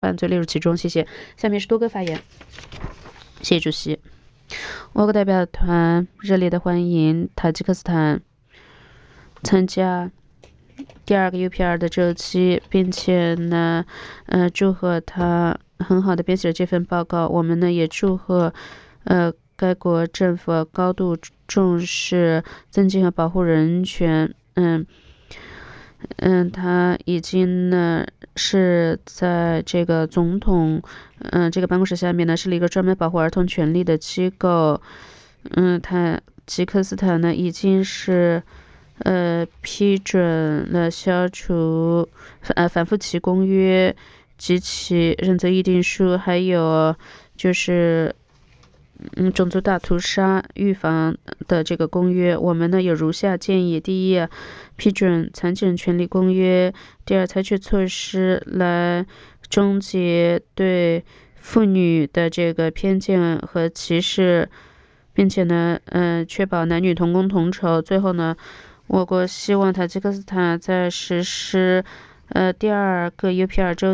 犯罪列入其中。谢谢。下面是多哥发言。谢谢主席。我国代表团热烈的欢迎塔吉克斯坦参加第2个 UPR 的周期，并且呢，祝贺他很好的编写了这份报告。我们呢也祝贺该国政府高度重视增进和保护人权。他已经呢是在这个总统这个办公室下面呢设立一个专门保护儿童权利的机构。塔吉克斯坦呢已经是批准了消除反复其公约及其认责议定书，还有就是种族大屠杀预防的这个公约。我们呢有如下建议：第一，批准残疾人权利公约；第二，采取措施来终结对妇女的这个偏见和歧视，并且呢确保男女同工同酬。最后呢，我国希望塔吉克斯坦在实施第2个 UPR 周